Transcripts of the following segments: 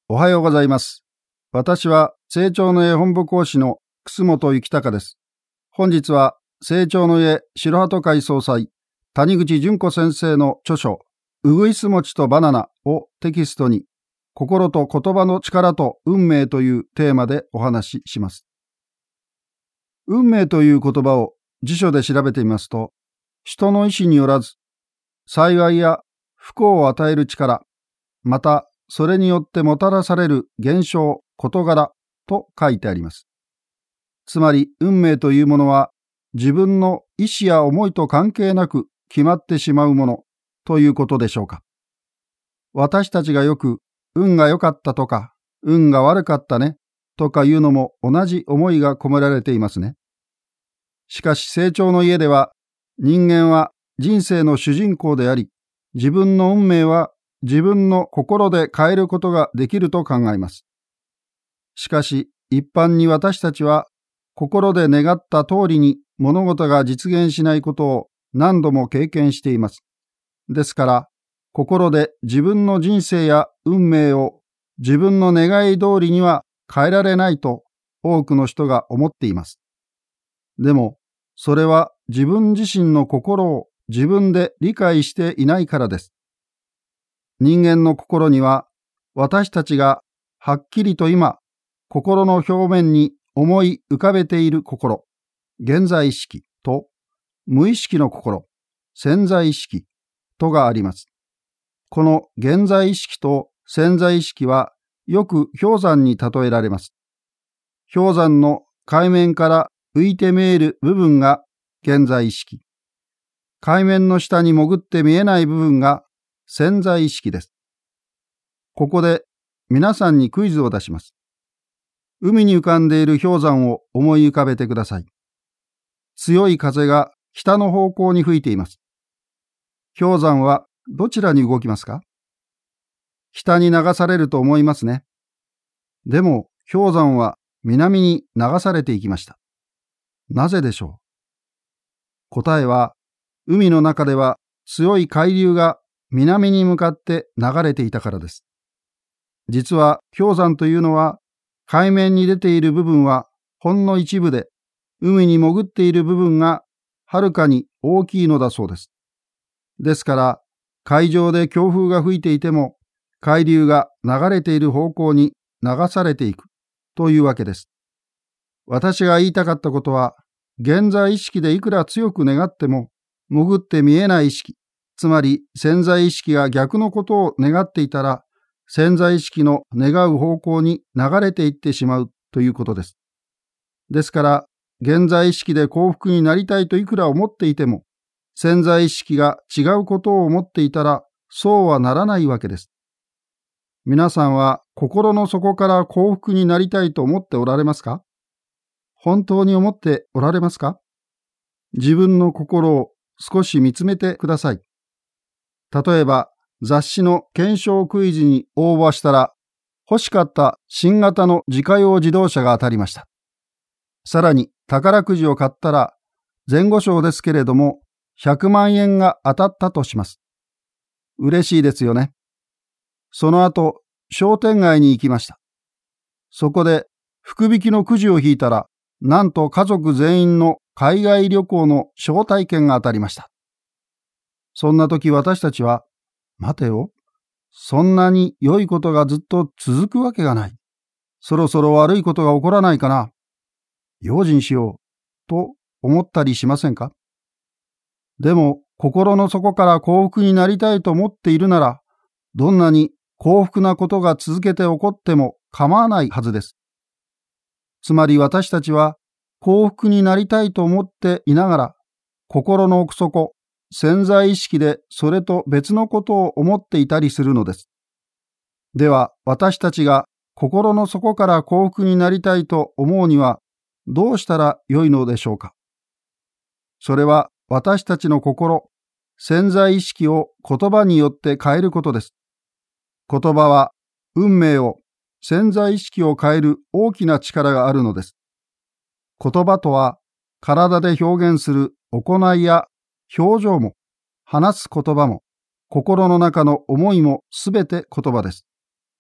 おはようございます。私は成長の家本部講師の楠本幸隆です。本日は成長の家白鳩会総裁谷口純子先生の著書うぐいす餅とバナナをテキストに心と言葉の力と運命というテーマでお話しします。運命という言葉を辞書で調べてみますと、人の意志によらず幸いや不幸を与える力、またそれによってもたらされる現象、事柄と書いてあります。つまり運命というものは自分の意志や思いと関係なく決まってしまうものということでしょうか。私たちがよく運が良かったとか運が悪かったねとかいうのも同じ思いが込められていますね。しかし成長の家では人間は人生の主人公であり、自分の運命は自分の心で変えることができると考えます。しかし一般に私たちは心で願った通りに物事が実現しないことを何度も経験しています。ですから心で自分の人生や運命を自分の願い通りには変えられないと多くの人が思っています。でもそれは自分自身の心を自分で理解していないからです。人間の心には私たちがはっきりと今心の表面に思い浮かべている心、現在意識と無意識の心、潜在意識とがあります。この現在意識と潜在意識はよく氷山に例えられます。氷山の海面から浮いて見える部分が現在意識。海面の下に潜って見えない部分が潜在意識です。ここで皆さんにクイズを出します。海に浮かんでいる氷山を思い浮かべてください。強い風が北の方向に吹いています。氷山はどちらに動きますか？北に流されると思いますね。でも氷山は南に流されていきました。なぜでしょう？答えは、海の中では強い海流が南に向かって流れていたからです。実は氷山というのは海面に出ている部分はほんの一部で、海に潜っている部分がはるかに大きいのだそうです。ですから海上で強風が吹いていても海流が流れている方向に流されていくというわけです。私が言いたかったことは、現在意識でいくら強く願っても潜って見えない意識、つまり潜在意識が逆のことを願っていたら、潜在意識の願う方向に流れていってしまうということです。ですから、現在意識で幸福になりたいといくら思っていても、潜在意識が違うことを思っていたら、そうはならないわけです。皆さんは心の底から幸福になりたいと思っておられますか？本当に思っておられますか？自分の心を少し見つめてください。例えば、雑誌の検証クイズに応募したら、欲しかった新型の自家用自動車が当たりました。さらに、宝くじを買ったら、前後賞ですけれども、100万円が当たったとします。嬉しいですよね。その後、商店街に行きました。そこで、福引きのくじを引いたら、なんと家族全員の海外旅行の招待券が当たりました。そんな時私たちは、待てよ、そんなに良いことがずっと続くわけがない。そろそろ悪いことが起こらないかな。用心しよう、と思ったりしませんか？でも、心の底から幸福になりたいと思っているなら、どんなに幸福なことが続けて起こっても構わないはずです。つまり私たちは幸福になりたいと思っていながら、心の奥底、潜在意識でそれと別のことを思っていたりするのです。では私たちが心の底から幸福になりたいと思うにはどうしたらよいのでしょうか。それは私たちの心、潜在意識を言葉によって変えることです。言葉は運命を、潜在意識を変える大きな力があるのです。言葉とは体で表現する行いや表情も、話す言葉も、心の中の思いもすべて言葉です。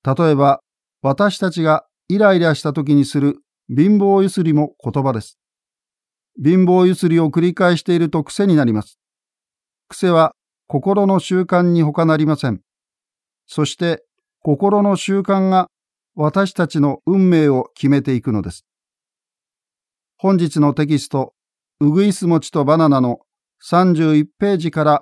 例えば、私たちがイライラした時にする貧乏ゆすりも言葉です。貧乏ゆすりを繰り返していると癖になります。癖は心の習慣に他なりません。そして心の習慣が私たちの運命を決めていくのです。本日のテキスト、ウグイス餅とバナナの31ページから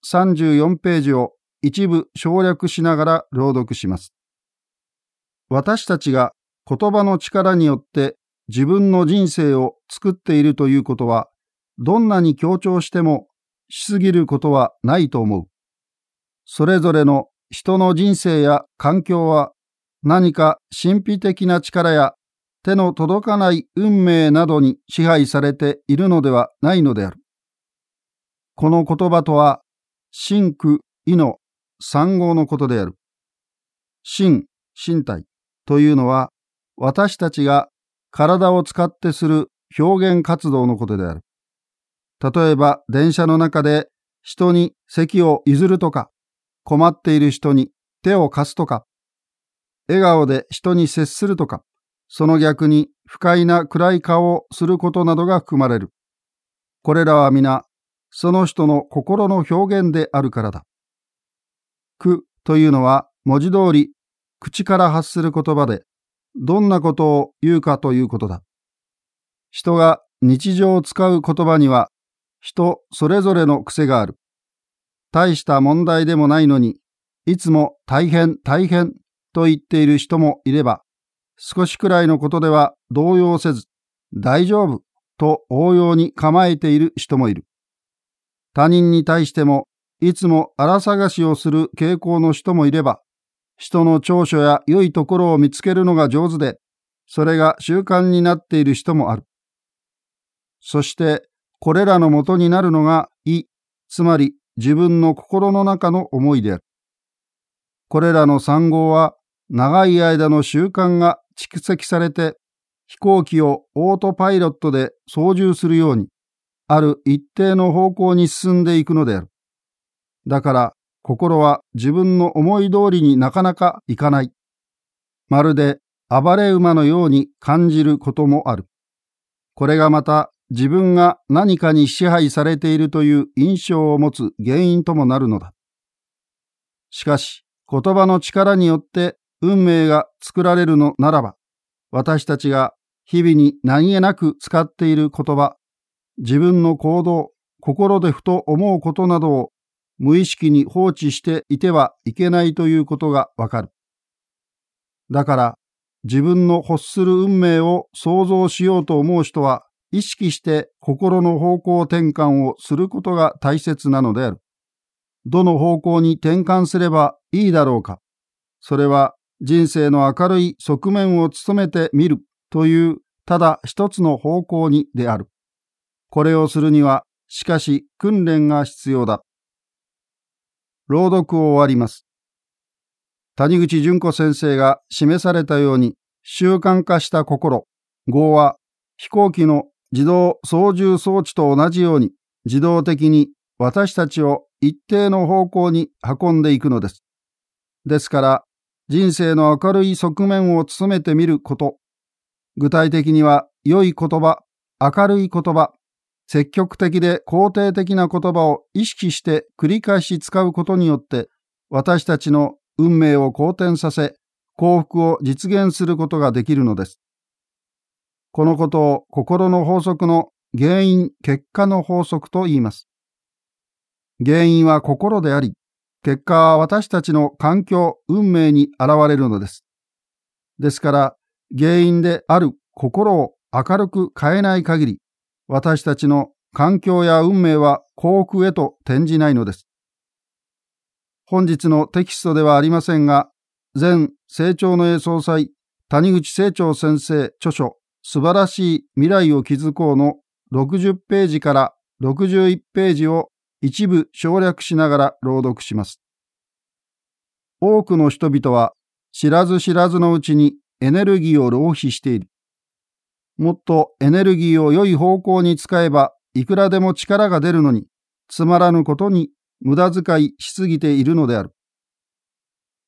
34ページを一部省略しながら朗読します。私たちが言葉の力によって自分の人生を作っているということは、どんなに強調してもしすぎることはないと思う。それぞれの人の人生や環境は何か神秘的な力や手の届かない運命などに支配されているのではないのである。この言葉とは、身躯意の三号のことである。身体というのは、私たちが体を使ってする表現活動のことである。例えば、電車の中で人に席を譲るとか、困っている人に手を貸すとか、笑顔で人に接するとか、その逆に不快な暗い顔をすることなどが含まれる。これらは皆、その人の心の表現であるからだ。句というのは文字通り口から発する言葉で、どんなことを言うかということだ。人が日常使う言葉には、人それぞれの癖がある。大した問題でもないのに、いつも大変大変と言っている人もいれば、少しくらいのことでは動揺せず、大丈夫と応用に構えている人もいる。他人に対しても、いつも荒探しをする傾向の人もいれば、人の長所や良いところを見つけるのが上手で、それが習慣になっている人もある。そして、これらの元になるのが意、つまり自分の心の中の思いである。これらの三号は、長い間の習慣が蓄積されて、飛行機をオートパイロットで操縦するように、ある一定の方向に進んでいくのである。だから、心は自分の思い通りになかなかいかない。まるで暴れ馬のように感じることもある。これがまた自分が何かに支配されているという印象を持つ原因ともなるのだ。しかし、言葉の力によって運命が作られるのならば、私たちが日々に何気なく使っている言葉、自分の行動、心でふと思うことなどを無意識に放置していてはいけないということがわかる。だから、自分の欲する運命を想像しようと思う人は、意識して心の方向転換をすることが大切なのである。どの方向に転換すればいいだろうか。それは人生の明るい側面を務めてみるというただ一つの方向にである。これをするには、しかし訓練が必要だ。朗読を終わります。谷口純子先生が示されたように、習慣化した心、業は飛行機の自動操縦装置と同じように、自動的に私たちを一定の方向に運んでいくのです。ですから、人生の明るい側面を務めてみること、具体的には良い言葉、明るい言葉、積極的で肯定的な言葉を意識して繰り返し使うことによって、私たちの運命を好転させ、幸福を実現することができるのです。このことを心の法則の原因・結果の法則と言います。原因は心であり、結果は私たちの環境・運命に現れるのです。ですから、原因である心を明るく変えない限り、私たちの環境や運命は幸福へと転じないのです。本日のテキストではありませんが、前成長の栄総裁、谷口清張先生著書、素晴らしい未来を築こうの60ページから61ページを一部省略しながら朗読します。多くの人々は知らず知らずのうちにエネルギーを浪費している。もっとエネルギーを良い方向に使えばいくらでも力が出るのに、つまらぬことに無駄遣いしすぎているのである。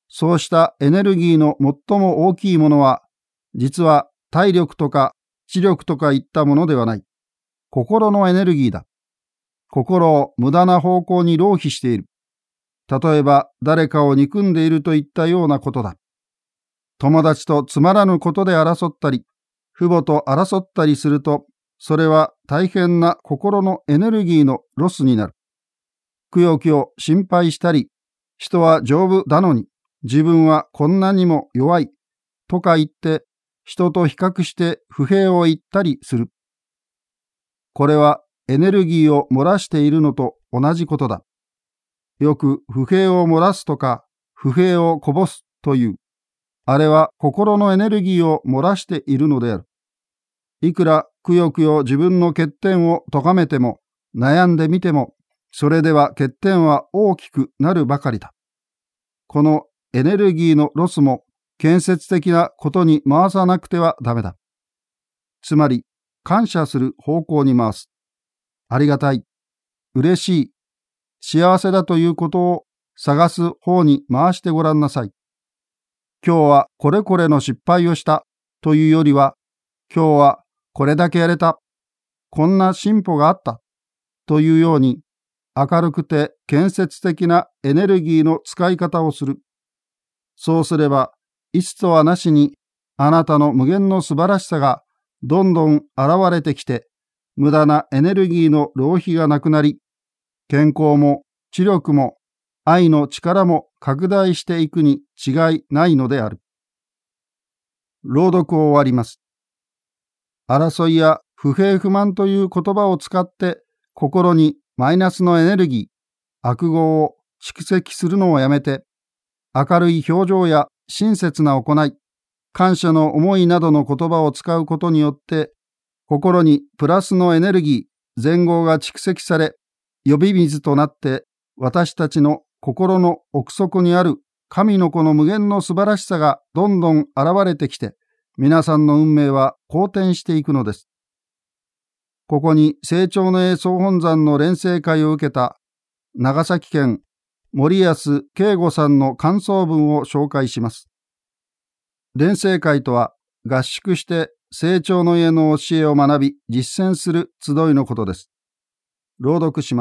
そうしたエネルギーの最も大きいものは、実は体力とか知力とかいったものではない。心のエネルギーだ。心を無駄な方向に浪費している。例えば誰かを憎んでいるといったようなことだ。友達とつまらぬことで争ったり、父母と争ったりすると、それは大変な心のエネルギーのロスになる。くよくよ心配したり、人は丈夫だのに、自分はこんなにも弱い、とか言って、人と比較して不平を言ったりする。これはエネルギーを漏らしているのと同じことだ。よく不平を漏らすとか、不平をこぼすという。あれは心のエネルギーを漏らしているのである。いくらくよくよ自分の欠点を咎めても、悩んでみても、それでは欠点は大きくなるばかりだ。このエネルギーのロスも建設的なことに回さなくてはダメだ。つまり、感謝する方向に回す。ありがたい、嬉しい、幸せだということを探す方に回してごらんなさい。今日はこれこれの失敗をしたというよりは、今日はこれだけやれた、こんな進歩があったというように、明るくて建設的なエネルギーの使い方をする。そうすれば、いつとはなしにあなたの無限の素晴らしさがどんどん現れてきて、無駄なエネルギーの浪費がなくなり、健康も知力も愛の力も拡大していくに違いないのである。朗読を終わります。争いや不平不満という言葉を使って心にマイナスのエネルギー、悪業を蓄積するのをやめて、明るい表情や親切な行い、感謝の思いなどの言葉を使うことによって、心にプラスのエネルギー、善業が蓄積され、呼び水となって私たちの心の奥底にある神の子の無限の素晴らしさがどんどん現れてきて、皆さんの運命は好転していくのです。ここに成長の栄総本山の錬成会を受けた長崎県森安慶吾さんの感想文を紹介します。錬成会とは合宿して成長の家の教えを学び実践する集いのことです。朗読します。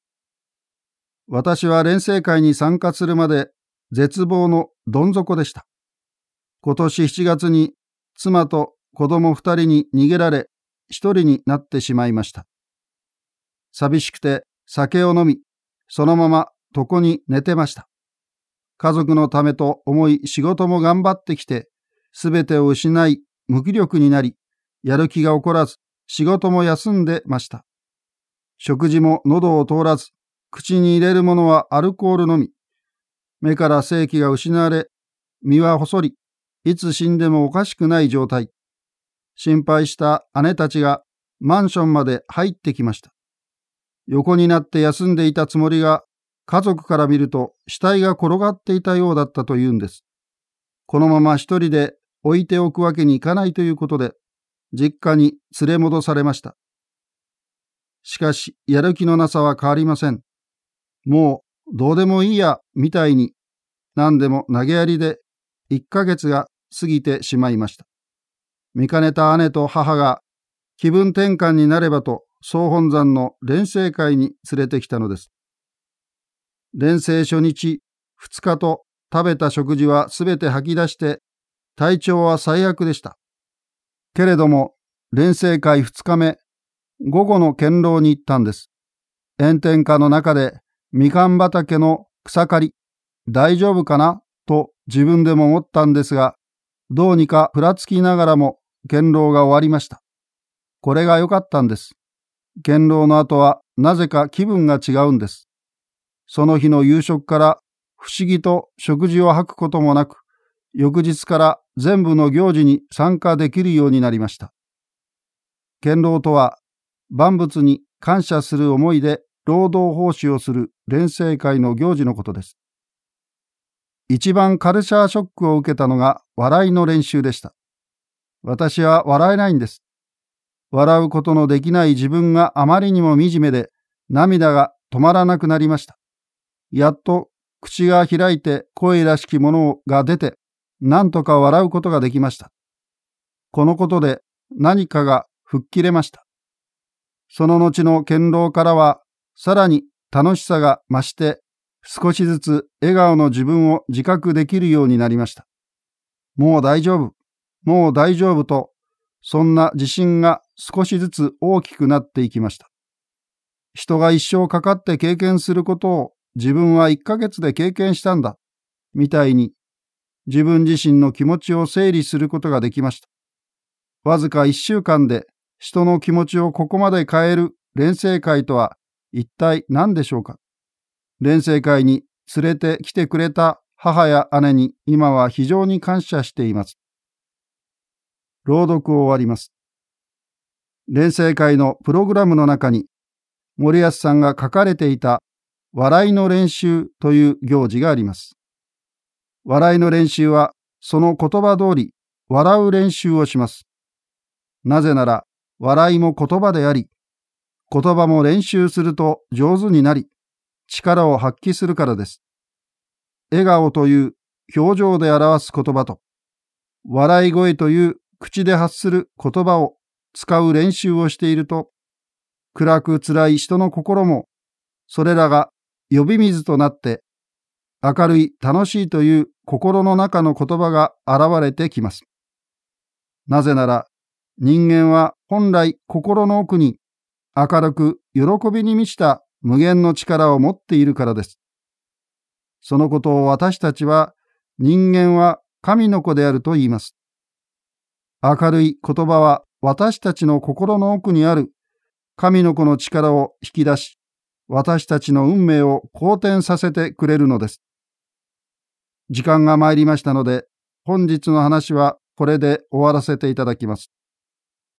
私は錬成会に参加するまで絶望のどん底でした。今年7月に妻と子供2人に逃げられ、1人になってしまいました。寂しくて酒を飲み、そのまま床に寝てました。家族のためと思い仕事も頑張ってきて、すべてを失い無気力になり、やる気が起こらず、仕事も休んでました。食事も喉を通らず、口に入れるものはアルコールのみ。目から生気が失われ、身は細り、いつ死んでもおかしくない状態。心配した姉たちがマンションまで入ってきました。横になって休んでいたつもりが、家族から見ると死体が転がっていたようだったというんです。このまま一人で置いておくわけにいかないということで、実家に連れ戻されました。しかし、やる気のなさは変わりません。もうどうでもいいやみたいに、何でも投げやりで1ヶ月が過ぎてしまいました。見かねた姉と母が気分転換になればと総本山の錬成会に連れてきたのです。錬成初日、2日と食べた食事はすべて吐き出して体調は最悪でした。けれども錬成会2日目、午後の堅牢に行ったんです。炎天下の中でみかん畑の草刈り、大丈夫かなと自分でも思ったんですが、どうにかふらつきながらも堅牢が終わりました。これが良かったんです。堅牢の後はなぜか気分が違うんです。その日の夕食から不思議と食事を吐くこともなく、翌日から全部の行事に参加できるようになりました。堅牢とは万物に感謝する思いで労働奉仕をする錬成会の行事のことです。一番カルチャーショックを受けたのが笑いの練習でした。私は笑えないんです。笑うことのできない自分があまりにも惨めで、涙が止まらなくなりました。やっと口が開いて声らしきものが出て、なんとか笑うことができました。このことで何かが吹っ切れました。その後の堅牢からは、さらに楽しさが増して、少しずつ笑顔の自分を自覚できるようになりました。もう大丈夫、もう大丈夫と、そんな自信が少しずつ大きくなっていきました。人が一生かかって経験することを自分は1ヶ月で経験したんだ、みたいに自分自身の気持ちを整理することができました。わずか1週間で人の気持ちをここまで変える錬成会とは一体何でしょうか。錬成会に連れてきてくれた母や姉に今は非常に感謝しています。朗読を終わります。錬成会のプログラムの中に森保さんが書かれていた笑いの練習という行事があります。笑いの練習はその言葉通り笑う練習をします。なぜなら笑いも言葉であり、言葉も練習すると上手になり、力を発揮するからです。笑顔という表情で表す言葉と、笑い声という口で発する言葉を使う練習をしていると、暗く辛い人の心も、それらが呼び水となって、明るい楽しいという心の中の言葉が現れてきます。なぜなら、人間は本来心の奥に明るく喜びに満ちた無限の力を持っているからです。そのことを私たちは人間は神の子であると言います。明るい言葉は私たちの心の奥にある神の子の力を引き出し、私たちの運命を好転させてくれるのです。時間が参りましたので、本日の話はこれで終わらせていただきます。